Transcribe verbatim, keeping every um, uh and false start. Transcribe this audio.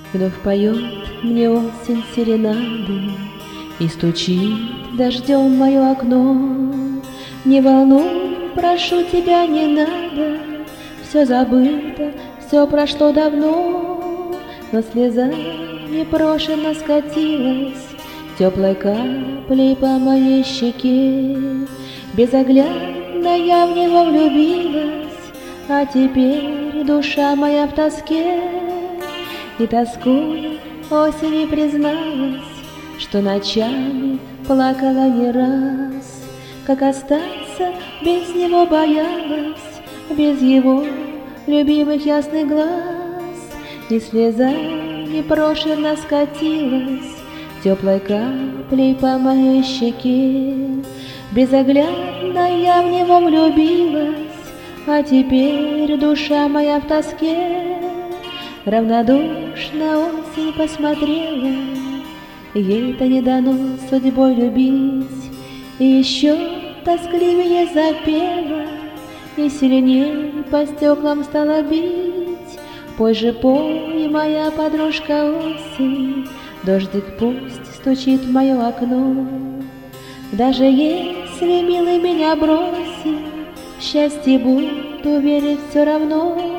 Вновь поет мне осень серенады и стучит дождем в мое окно. Не волнуй, прошу тебя, не надо, все забыто, все прошло давно, но слеза непрошенно скатилась теплой каплей по моей щеке. Безоглядно я в него влюбилась, а теперь душа моя в тоске. И тоскуя осени призналась, что ночами плакала не раз. Как остаться без него боялась, без его любимых ясных глаз. И слеза непрошенно скатилась теплой каплей по моей щеке. Безоглядно я в него влюбилась, а теперь душа моя в тоске. Равнодушно осень посмотрела, ей-то не дано судьбой любить. И еще тоскливее запела, и сильнее по стеклам стала бить. Пой же, пой, моя подружка осень, дождик пусть стучит в мое окно. Даже если, милый, меня бросит, в счастье буду верить все равно.